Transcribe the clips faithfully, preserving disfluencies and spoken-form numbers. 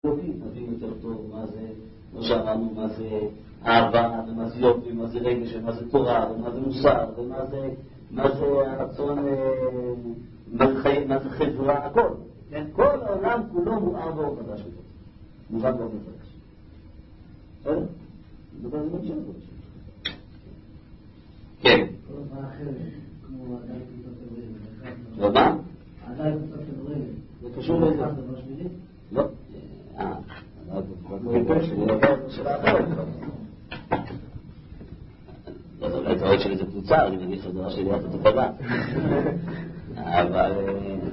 נבין יותר טוב מה זה, כמו שאמרנו, מה זה אהבה, ומה זה יופי, מה זה רגש, ומה זה תורה, ומה זה מוסר, ומה זה, מה זה הרצון, מה זה חברה, הכל. כל העולם כולו מואר באור חדש בתוך. מובן באור חדש. בסדר? מדבר על זה גם שלנו. כן. כל דבר אחרת, כמו עדיין קבוצת כדורגל. לא מה? עדיין קבוצת כדורגל. זה קשור לזה. זה דבר שמילי? לא. אה, אתה רואה שלי זה קבוצה, אני מגיש לדבר שלי את התקבה. אבל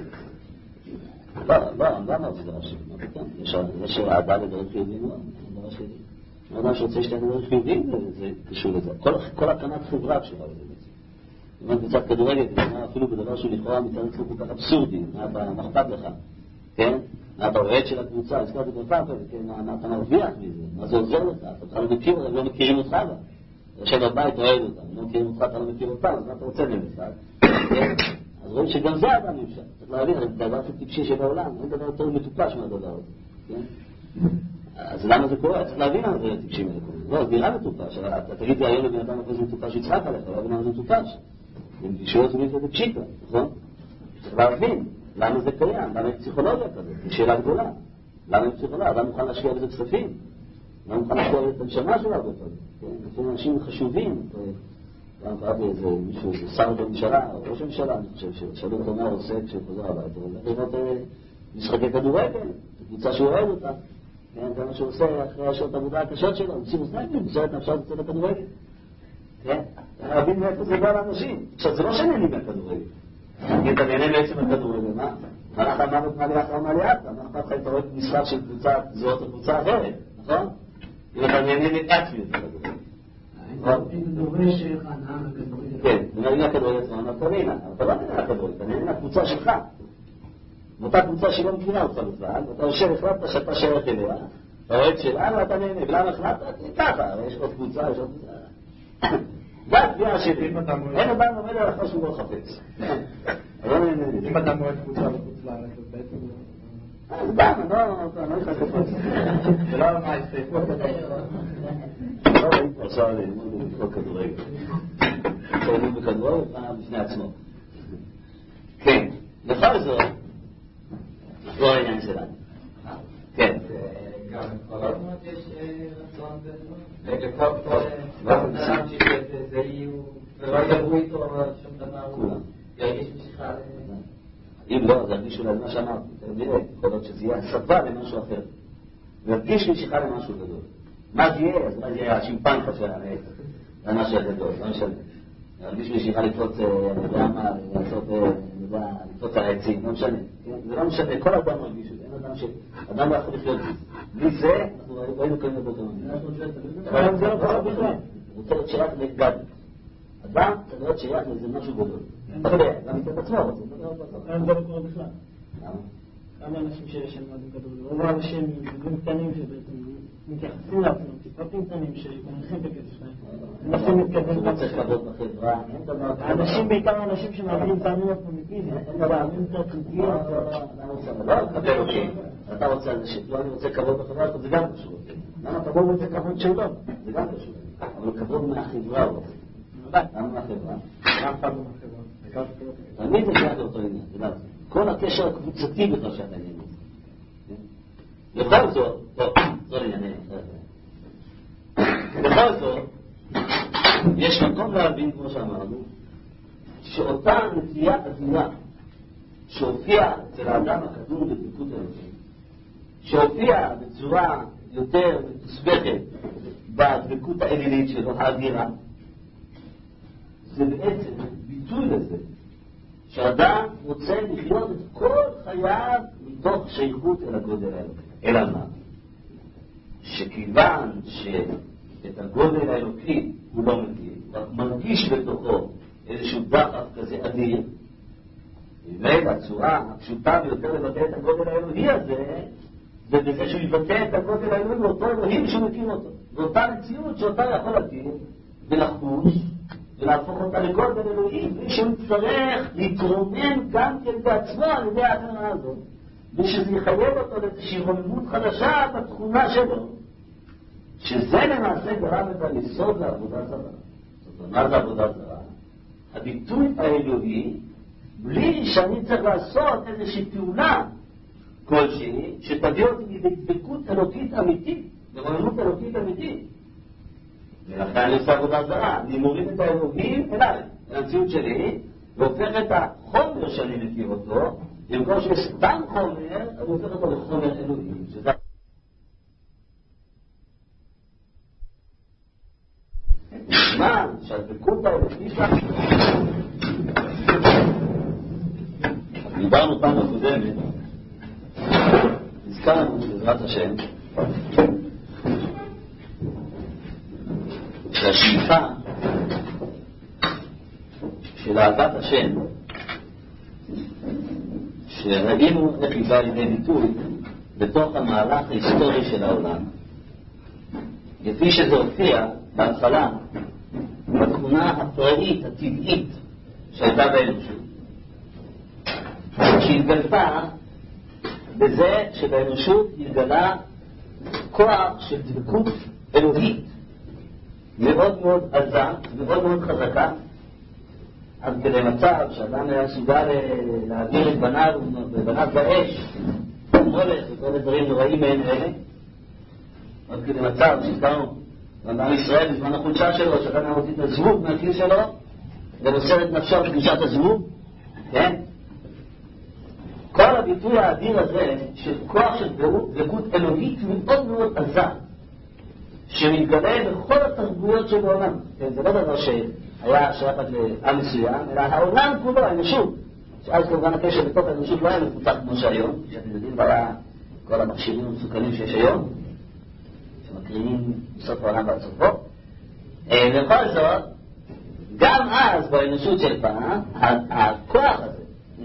לא, לא, לא אמרתי דבר שלי, מה פתאום? יש אהבה לדברים חיוביים, לא, דבר שלי. אדם שרוצה שתי דברים חיוביים, זה קשור לזה. כל הקמת חברה קשורה לזה. אם את קבוצת כדורגל, אפילו בדבר שהוא לכאורה מצד עצמו כל כך אבסורדי, מה אכפת לך? כן? מה אתה אוהד של הקבוצה, הזכרתי בפה, מה אתה מרוויח מזה? מה זה עוזר לך? אתה לא מכיר, הם לא מכירים אותך בה. אתה יושב בבית, אוהד אותם, הם לא מכירים אותך, אתה לא מכיר אותם, אז מה אתה רוצה במשחק? אז רואים שגם זה אדם נמשך. צריך להבין, זה דבר הכי טיפשי שבעולם, אין דבר יותר מטופש מהדבר הזה. אז למה זה קורה? צריך להבין למה זה טיפשי מלכות. לא, זה נראה מטופש. אתה תגיד לי היום לבן אדם אחרי זה מטופש יצחק עליך, לא להבין למה זה מטופש. הם גישות וזה פשיטה, נכון? צריך להבין. למה זה קיים? למה יש פסיכולוגיה כזאת? זו שאלה גדולה. למה יש פסיכולוגיה? למה מוכן להשקיע בזה כספים? למה מוכן להשקיע בזה את הנשמה שלה הרבה פעמים? לפעמים אנשים חשובים. פעם קראתי איזה מישהו, שר בממשלה, או ראש הממשלה, אני חושב, ששאלו אותו מה הוא עושה כשחוזר הביתה. הוא לראות משחקי כדורגל, קבוצה שהוא אוהב אותה. זה מה שהוא עושה אחרי השעות העבודה הקשות שלו. הוא משים אוזניים, הוא מוסר את נפשו בצד הכדורגל. רבים מאיפה זה בא לאנשים. עכשיו, זה לא שנהנים מהכדורגל. כי אתה נהנה בעצם הכדורגל, מה? ואנחנו אמרנו מה ליחד או מה ליחד, מה אכפת לך אם אתה רואה משחק של קבוצה זאת או קבוצה אחרת, נכון? אם אתה נהנה מעצמי את הכדורגל. אם אתה דורש הנאה מהכדורגל. כן, אם נהנה הכדורגל, אתה נהנה הכדורגל, אבל אתה לא נהנה הכדורגל, אתה נהנה מהקבוצה שלך. מאותה קבוצה שלא מכירה אותך בכלל, ואתה יושב, החלטת שאתה שייך אליה, אתה אוהד שלה, ואתה נהנה, ולמה החלטת? ככה, יש עוד קבוצה, יש עוד קבוצה. זה הקביעה שלי. אין אדם עומד על אחר שהוא לא חפץ. אם אתה מועד קבוצה בחוץ לארץ, אז בעצם... אז גם, אני לא נכנס לפוץ. זה לא מה הסתייפות. לא ראיתי פה עכשיו ללמוד בכל כדורגל. אפשר ללמוד בכדורגל פעם בפני עצמו. כן, בכל זאת, לא העניין שלנו. כן. גם כל הזמן יש רצון לכל אדם שזה יהיו, ולא ידברו איתו שום דבר, הוא ירגיש משיכה. אם לא, אז ירגישו לה מה שאמרתי, תראה, יכול להיות שזה יהיה הסבה למשהו אחר. וירגיש משיכה למשהו גדול. מה זה יהיה? אז מה זה יהיה השימפנקה של הנעצת, זה משהו גדול, לא משנה. ירגיש משיכה לקפוץ, אני יודע מה, לקפוץ על העצים, לא משנה. זה לא משנה, כל אדם מרגיש את זה, אין אדם ש... אדם לא יכול לחיות בזה. בלי זה, אנחנו ראינו כאן בבוקר. אבל זה לא קורה בכלל. הוא רוצה להיות שייך לגד. אדם צריך להיות שייך לזה משהו גדול. אתה יודע, גם איתו עצמו רוצה. זה לא קורה בכלל. למה? כמה אנשים שיש שם מועדים כדורגל, רוב האנשים עם קטנים שבעצם מתייחסים לעצמם, טיפטים קטנים שמנחים את הכסף שלהם. הם עושים מתכוון לא צריך לעבוד בחברה, אין דבר כזה. האנשים, בעיקר האנשים שמאמינים פעמים הפרימיטיביים, אין דבר, מאמינים את הפרימיטיביים. לא, תקבל אותי. אתה רוצה על זה, לא, אני רוצה כבוד בחברה, זה גם קשור. למה כבוד רוצה כבוד שלו? זה גם קשור. אבל כבוד מהחברה הוא רוצה. למה מהחברה? גם פעם מהחברה. תמיד זה שייך לאותו עניין, תדע. כל הקשר הקבוצתי בכלל שאתה עניין. בכל זאת, טוב, זו לענייני. בכל זאת, יש מקום להבין, כמו שאמרנו, שאותה נטייה אדירה שהופיעה אצל האדם הכדור בדבקות האלוהים, שהופיעה בצורה יותר מתוסבכת בדבקות העלילית שלו, האדירה, זה בעצם ביטוי לזה שאדם רוצה לחיות את כל חייו מתוך שייכות אל הגודל האלוקי. אלא מה? שכיוון שאת הגודל האלוקי הוא לא מגיע, רק מרגיש בתוכו איזשהו דחף כזה אדיר, ומילא הצורה הפשוטה ביותר לבטא את הגודל האלוהי הזה, זה בזה שהוא יבטא את הגודל האלוהי לאותו אלוהים שהוא מכיר אותו. ואותה מציאות שאותה יכול להכיר ולחוש ולהפוך אותה לגודל אלוהי, בלי שהוא יצטרך להתרומם גם כן בעצמו על ידי ההכרה הזאת. ושזה יחייב אותו לאיזושהי רוממות חדשה בתכונה שלו, שזה למעשה גרם את היסוד לעבודה זרה. זאת אומרת, מה זה עבודה זרה? הביטוי האלוהי, בלי שאני צריך לעשות איזושהי פעולה כלשהי, שתביא אותי לדבקות אלוקית אמיתית, לרוממות אלוקית אמיתית. ולכן אני עושה עבודה זרה, אני מוריד את האלוהים אליי, אל המציאות שלי, והופך את החומר שאני מכיר אותו, במקום שיש סתם חומר, אני הופך אותו לחומר אלוהים, שזה... מה? שהדבקות האלוקית... דיברנו פעם הקודמת, הזכרנו בעזרת השם, שהשאיפה של אהבת השם, שראינו איך היא באה לידי ביטוי בתוך המהלך ההיסטורי של העולם, לפי שזה הופיע בהתחלה בתכונה הפראית, הטבעית שהייתה באנושות, שהתגלתה בזה שבאנושות התגלה כוח של דבקות אלוהית מאוד מאוד עזה, מאוד מאוד חזקה, עד כדי מצב שאדם היה מסוגל להעביר את בניו ובניו באש, מולך וכל הדברים נוראים מעין אלה, עד כדי מצב שהזכרנו עם ישראל בזמן החולשה שלו, שאדם היה מוציא את הזבוב מהכיס שלו ומוסר את נפשו בקדושת הזבוב, כן? כל הביטוי האדיר הזה של כוח של דבקות אלוהית מאוד מאוד עזה, שמתגלה בכל התרבויות שבעולם. כן, זה לא דבר שהיה שייך לעם מסוים, אלא העולם כולו, האנושות. שאז כמובן הקשר בתוך האנושות לא היה מפותח כמו שהיום, שאתם יודעים, והיה כל המכשירים המסוכנים שיש היום, שמקרינים בסוף העולם והצופו. ובכל זאת, גם אז באנושות של פעם, הכוח הזה,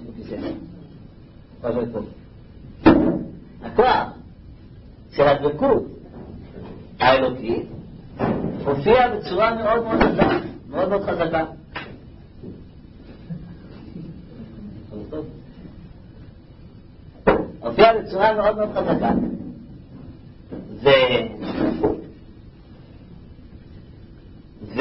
הכוח של הדבקות האלוקית הופיע בצורה מאוד מאוד חזקה, מאוד מאוד חזקה. הופיע בצורה מאוד מאוד חזקה. ו...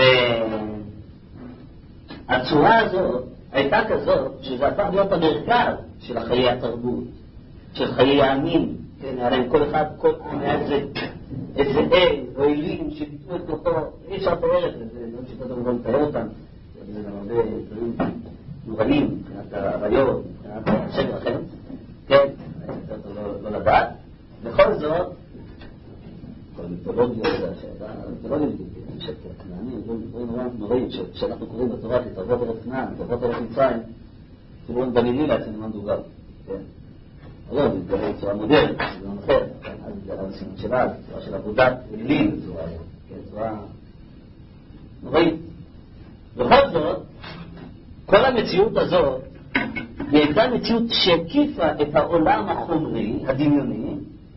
והצורה הזאת הייתה כזאת שזה הפך להיות המרכז של חיי התרבות, של חיי העמים. כן, הרי כל אחד, כל עם היה איזה איזה אל או אלים שביטאו את כוחו, אי אפשר לתאר את זה, זה לא שאתה לא מתאר אותם, זה גם הרבה דברים נוראים, מבחינת הרעיות, מבחינת השקר אחר, כן, אתה לא לדעת. בכל זאת, כל מיתולוגיה הזה, מיתולוגיה שקר, כנענים, דברים נוראים שאנחנו קוראים בתורה כתרבות ארץ כנען, תרבות ארץ מצרים, אפילו בנילי לעצמם מה מדובר, כן. לא, זה מתגלה בצורה מודרנית, זה לא אחר, אז זה על הסימן שלה, בצורה של עבודת אלים בצורה, כן, בצורה נוראית. בכל זאת, כל המציאות הזאת היא הייתה מציאות שהקיפה את העולם החומרי, הדמיוני,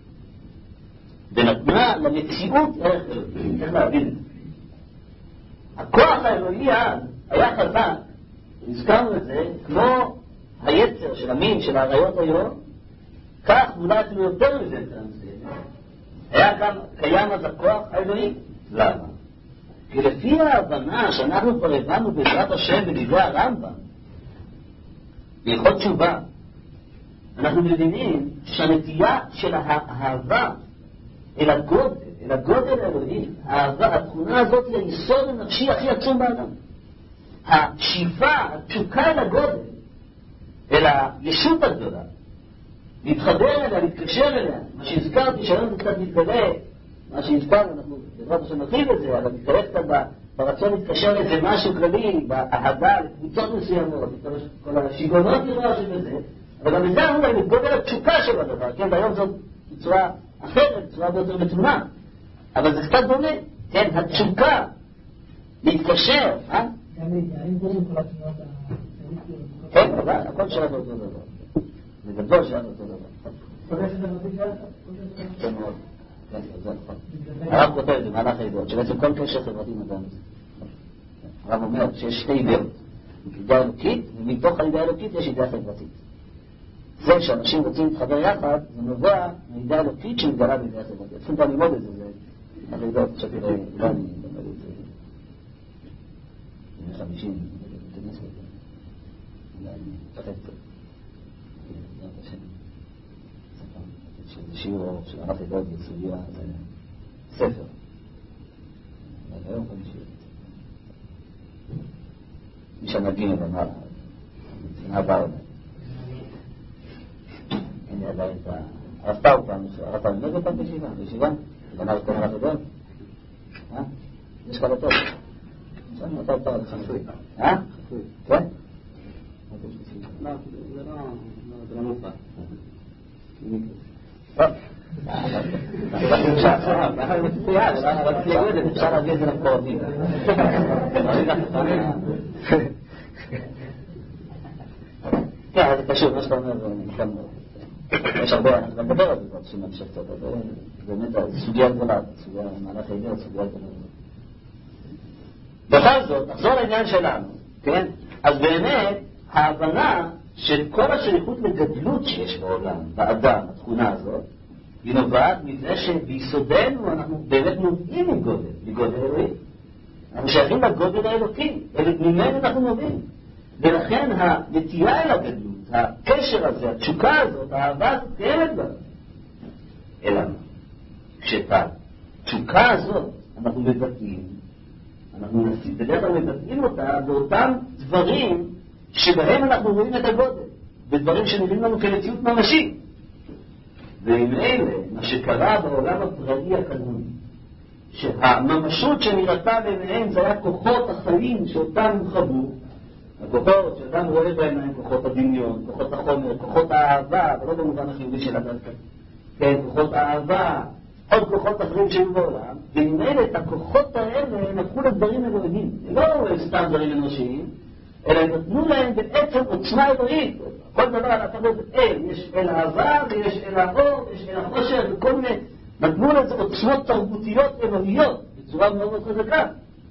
ונתנה למציאות ערך אלוהי. צריך להבין את זה. הכוח האלוהי אז היה חזק, הזכרנו את זה, כמו היצר של המין, של העריות היום, כך אולי אפילו יותר מזה היה גם קיים אז הכוח האלוהי. למה? כי לפי ההבנה שאנחנו כבר הבנו בעזרת השם בדברי הרמב"ם בהלכות תשובה, אנחנו מבינים שהנטייה של האהבה אל הגודל, אל הגודל האלוהי, התכונה הזאת היא היסוד הנפשי הכי עצום באדם. השאיפה, התשוקה אל הגודל, אל הישות הגדולה, להתחבר אליה, להתקשר אליה, מה שהזכרתי שהיום זה קצת מתגלה, מה שהזכרנו, אנחנו בעזרת השם נתחיל את זה, אבל מתגלה קצת ברצון להתקשר לאיזה משהו כללי, באהדה, לקבוצות מסוימות, כל השיגונות נראה שבזה, אבל גם בזה אנחנו רואים את גודל התשוקה של הדבר, כן, והיום זאת בצורה אחרת, בצורה ביותר מתונה, אבל זה קצת דומה, כן, התשוקה, להתקשר, אה? האם קוראים כל התנועות כן, אבל הכל שלנו אותו דבר. זה גדול שלנו אותו דבר. פוגש את המתאים שלנו? כן מאוד. כן, זה נכון. הרב כותב את זה, מהלך הידעות, שבעצם כל קשר חברתי נתן את זה. הרב אומר שיש שתי אידאות. אידאה אלוקית, ומתוך האידאה האלוקית יש אידאה חברתית. זה שאנשים רוצים להתחבר יחד, זה נובע מידע אלוקית שמתגלה בידי החברות. צריכים כבר ללמוד את זה, זה הרי לא חשבתי לא אני לומד את זה חמישים, תניס לזה אולי אני מתחת טוב זאת השם שזה שיעור של הרב ידוד בסוגיה זה ספר אבל היום אני שיעור מי שנגים את המעלה מבחינה בעונה אני עדיין את הרב טאו פעם הרב טאו נגד פעם בישיבה בישיבה גמר את הרב ידוד אה? יש כמה טוב שאני אותה אותה חפוי אה? חפוי כן? לא, זה לא זה לא מופע טוב אפשר להביא את זה למקורבים כן, זה פשוט, מה שאתה אומר זה נכלל מאוד יש הרבה, אנחנו גם מדבר על זה צריכים להמשיך קצת באמת, סוגיה גדולה סוגיה מהלך העניין, סוגיה גדולה בכל זאת, נחזור לעניין שלנו כן? אז באמת ההבנה של כל השייכות לגדלות שיש בעולם, באדם, התכונה הזאת היא נובעת מזה שביסודנו אנחנו באמת נובעים מגודל, מגודל אלוהי. אנחנו שייכים לגודל האלוקי, ממנו אנחנו נובעים. ולכן הנטייה אל הגדלות, הקשר הזה, התשוקה הזאת, האהבה הזאת קיימת בה. אלא כשאת התשוקה הזאת אנחנו מבטאים, אנחנו בדרך כלל מבטאים אותה באותם דברים שבהם אנחנו רואים את הגודל, בדברים שנראים לנו כמציאות ממשית. ועם אלה, מה שקרה בעולם הפראי הקדמוני, שהממשות שנראתה ביניהם זה היה כוחות החיים שאותם חוו, הכוחות שאדם רואה בעיניים, כוחות הדמיון, כוחות החומר, כוחות האהבה, ולא במובן החיובי של אדם כאן, כן, כוחות האהבה, עוד כוחות אחרים שהיו בעולם, ועם אלה את הכוחות האלה הם הפכו לדברים אלוהים, לא סתם דברים אנושיים, אלא הם נתנו להם בעצם עוצמה אלוהית. כל דבר על הפרוד אל, יש אל אהבה ויש אל האור, יש אל החושר וכל מיני, נתנו לזה עוצמות תרבותיות אלוהיות בצורה מאוד מאוד חזקה.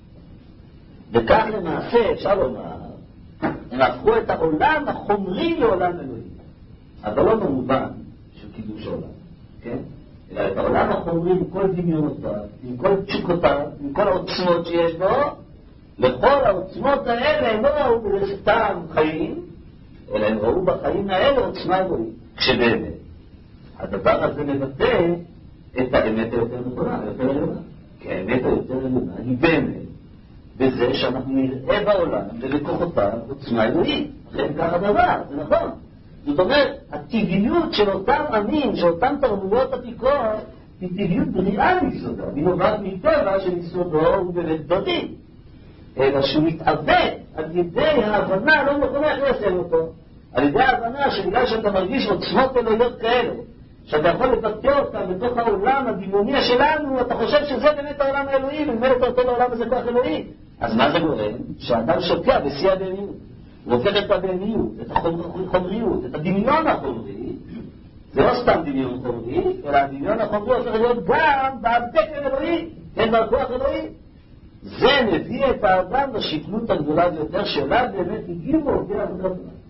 וכך למעשה אפשר לומר, הם הפכו את העולם החומרי לעולם אלוהי. אבל לא במובן של קידוש העולם, כן? אלא את העולם החומרי עם כל דמיונותיו, עם כל תשוקותיו, עם כל העוצמות שיש בו, לכל העוצמות האלה הם לא ראו בסתם חיים, אלא הם ראו בחיים האלה עוצמה אלוהית. כשבאמת, הדבר הזה מבטא את האמת היותר נכונה, היותר עליונה. כי האמת היותר עליונה היא באמת בזה שאנחנו נראה בעולם ובכוחותיו עוצמה אלוהית. לכן כך הדבר, זה נכון. זאת אומרת, הטבעיות של אותם עמים, של אותם תרבויות עתיקות, היא טבעיות בריאה מיסודה. היא נובעת מטבע שמיסודו הוא באמת בריא. אלא שהוא מתעוות על ידי ההבנה, לא נכונה איך ליישם אותו, על ידי ההבנה שבגלל שאתה מרגיש עוצמות אלוהיות כאלה, שאתה יכול לבטא אותם בתוך העולם הדמיוני שלנו, אתה חושב שזה באמת העולם האלוהי, וממילא אתה נותן לעולם הזה כוח אלוהי. אז מה זה גורם? שהאדם שוקע בשיא הבהמיות. הוא הופך את הבהמיות, את החומריות, את הדמיון החומרי, זה לא סתם דמיון חומרי, אלא הדמיון החומרי הופך להיות גם בהבטק אלוהי, אין בה כוח אלוהי. זה מביא את האדם לשפלות הגדולה ביותר שלה באמת הגיעו ועובדי העבודה.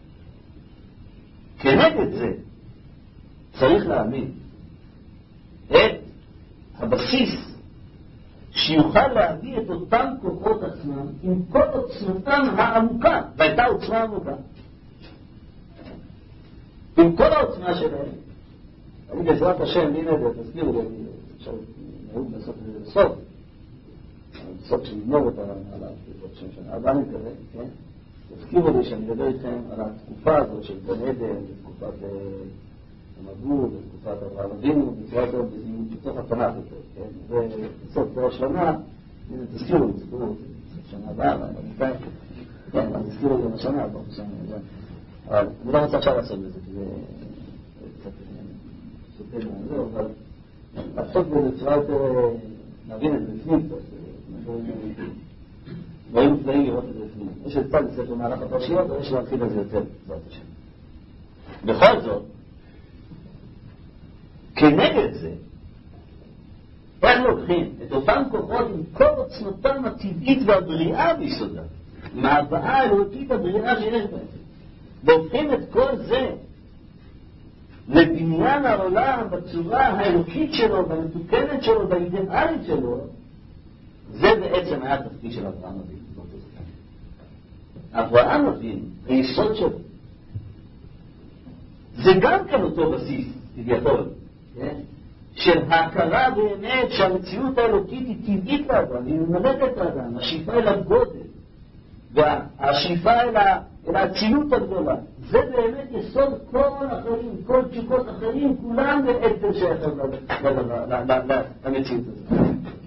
כנגד זה צריך להאמין את הבסיס שיוכל להביא את אותם כוחות עצמם עם כל עוצמתם העמוקה, והייתה עוצמה עמוקה. עם כל העוצמה שלהם, אני בעזרת השם, הנה זה, תזכירו לי, אני עכשיו נהוג לעשות את זה בסוף, בסוף שנגמור אותה על השם שנה הבאה נקרא, כן? תזכירו לי שאני מדבר איתכם על התקופה הזאת של גן עדן, בתקופת המבול, בתקופת אברהם אבינו, בצורה זאת בתוך התנ"ך יותר, כן? ובסוף כל השנה, הנה תזכירו לי, תזכירו לי, שנה הבאה, כן, אז תזכירו לי גם השנה הבאה, אבל אני לא רוצה עכשיו לעשות בזה, כי זה קצת סופר מהזו, אבל לעשות בזה בצורה יותר, נבין את זה לפנים קצת, דברים נפלאים לראות את זה לפנים. יש את צד לספר מהלך הפרשיות, ויש להרחיב על זה יותר בעזרת השם. בכל זאת, כנגד זה, איך לוקחים את אותם כוחות עם כל עוצמתם הטבעית והבריאה ביסודה, מההבאה האלוהית הבריאה שיש בהם, והופכים את כל זה בבניין העולם, בצורה האלוקית שלו, במתוקנת שלו, באידיאלית שלו, זה בעצם היה התפקיד של אברהם אבינו. אברהם אבינו, היסוד שלו, זה גם כן אותו בסיס, כביכול, של ההכרה באמת שהמציאות האלוקית היא טבעית לאדם, היא ממלכת לאדם, השאיפה אל הגודל, והשאיפה אל האצילות הגדולה, זה באמת יסוד כל החיים, כל תשוקות החיים, כולם בעצם שייכים למציאות הזאת.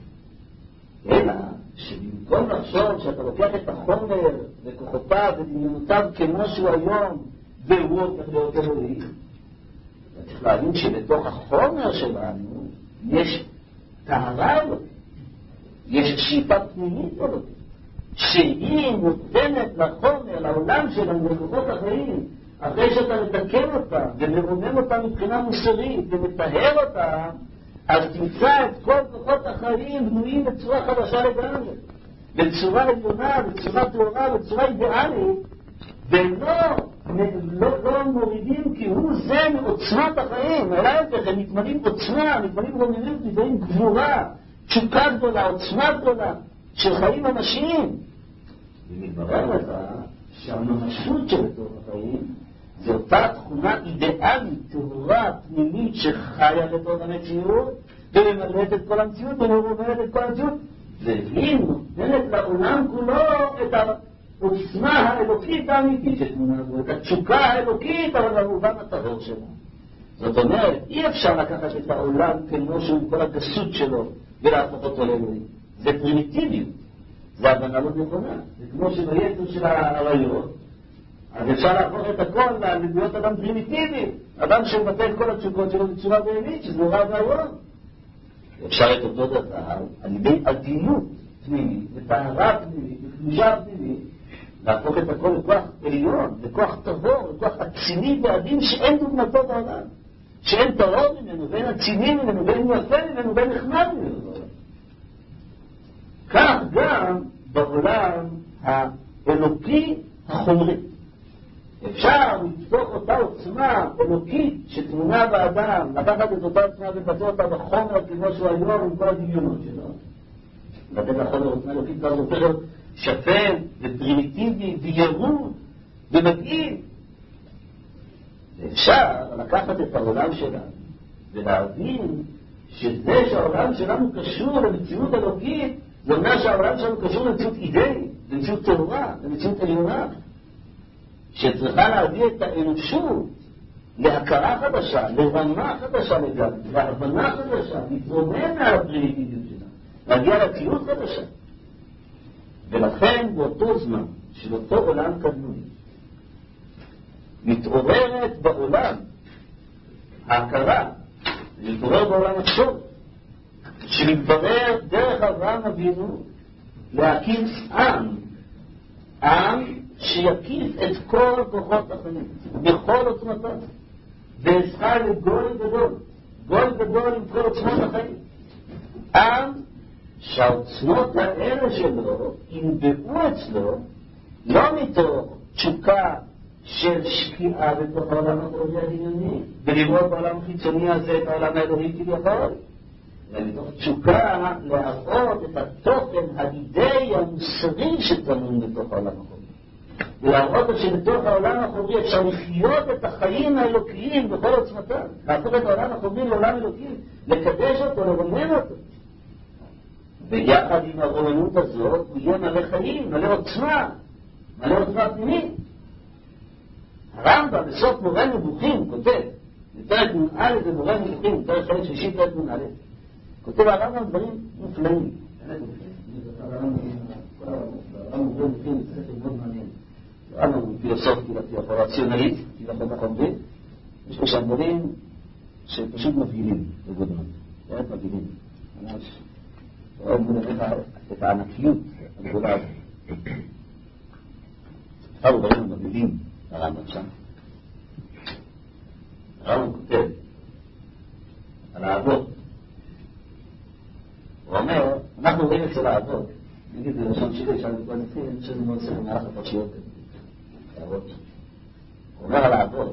אלא שבמקום לחשוב שאתה לוקח את החומר וכוחותיו ודמיונותיו כמו שהוא היום, והוא הופך להיות אלוהי, אתה צריך להבין שבתוך החומר שלנו יש טהרה אלוהית, יש שאיפה פנימית אלוהית, שהיא נותנת לחומר, לעולם שלנו, לכוחות החיים, אחרי שאתה מתקן אותה ומרומם אותה מבחינה מוסרית ומטהר אותה, אז תמצא את כל כוחות החיים בנויים בצורה חדשה לגמרי, בצורה עליונה, בצורה טהורה, בצורה אידיאלית, ולא לא, לא מורידים כי הוא זה מעוצמת החיים, אלא הם מתמלאים עוצמה, מתמלאים רוממות, מתמלאים גבורה, תשוקה גדולה, עוצמה גדולה של חיים אנושיים. ומתברר לך שהממשות של בתוך החיים זו אותה תכונה אידיאלית, טהורה, פנימית, שחיה בתוך המציאות וממלאת את כל המציאות ומרוממת את כל המציאות, והיא נותנת לעולם כולו את העוצמה האלוקית האמיתית שתמונה בו, את התשוקה האלוקית, אבל במובן הטהור שלה. זאת אומרת, אי אפשר לקחת את העולם כמו שהוא עם כל הגסות שלו ולהפוך אותו לאלוהים. זה פרימיטיביות, זה הבנה לא נכונה. זה כמו שביצר של העריות, אז אפשר להפוך את הכל להיות אדם פרימיטיבי, אדם שמבטא את כל התשוקות שלו בצורה בהמית, שזה נורא והיום. אפשר את אותו דבר על ידי עדינות פנימית, וטהרה פנימית, וקדושה פנימית, להפוך את הכל לכוח עליון, לכוח טהור, לכוח עציני ועדין שאין דוגמתו בעולם, שאין טהור ממנו, ואין עציני ממנו, ואין יפה ממנו, ואין נחמד ממנו. כך גם בעולם האלוקי החומרי. אפשר לתפוך אותה עוצמה אלוקית שתמונה באדם, לקחת את אותה עוצמה ולבטא אותה בחומר כמו שהוא היום עם כל הדמיונות שלו. לתת לחומר עוצמה אלוקית כבר יותר שפל ופרימיטיבי וירוד ומגעיל. אפשר לקחת את העולם שלנו ולהבין שזה שהעולם שלנו קשור למציאות אלוקית, זה אומר שהעולם שלנו קשור למציאות אידאית, למציאות טהורה, למציאות עליונה, שצריכה להביא את האנושות להכרה חדשה, לרמה חדשה לגמרי, להבנה חדשה, להתרומם מהפרימיטיביות שלה, להגיע לציאות חדשה. ולכן באותו זמן של אותו עולם קדמוני מתעוררת בעולם ההכרה, מתעורר בעולם החשוב, שמתברר דרך אברהם אבינו להקים עם, עם שיקיף את כל כוחות החיים, בכל עוצמתם, ועזרה לגול גדול, גול גדול עם כל עוצמות החיים. עם שהעוצמות האלה שלו ינבעו אצלו, לא מתוך תשוקה של שקיעה בתוך העולם החומרי הדמיוני, ולראות בעולם החיצוני הזה את העולם האלוהי כביכול, ומתוך תשוקה להראות את התוכן האידאי המוסרי שטמון בתוך העולם החומרי. ולהראות שבתוך העולם החומרי אפשר לחיות את החיים האלוקיים בכל עוצמתם, להפוך את העולם החומרי לעולם אלוקי, לקדש אותו, לרומם אותו. ויחד עם הרוממות הזאת הוא יהיה מלא חיים, מלא עוצמה, מלא עוצמה פנימית. הרמב"ם בסוף מורה נבוכים כותב, בפרק נ"א במורה נבוכים, פרק חלק שלישי פרק נ"א, כותב הרמב"ם דברים מופלאים. הרמב"ם דברים מופלאים, זה ספר מאוד מעניין. הרמב"ם הוא פילוסוף כביכול רציונלית, כביכול מחומרי, יש לו שם דברים שפשוט מבהילים בגודלם, באמת מבהילים. ממש רואה מולך את הענקיות הגדולה הזאת. עכשיו הוא דברים מבהילים הרמב"ם שם. הרמב"ם כותב על האבות. הוא אומר, אנחנו רואים אצל האבות, נגיד לראשון שלי, שם בכל נפים, שזה מאוד ספר מערך הפרשיות האבות. הוא אומר על האבות,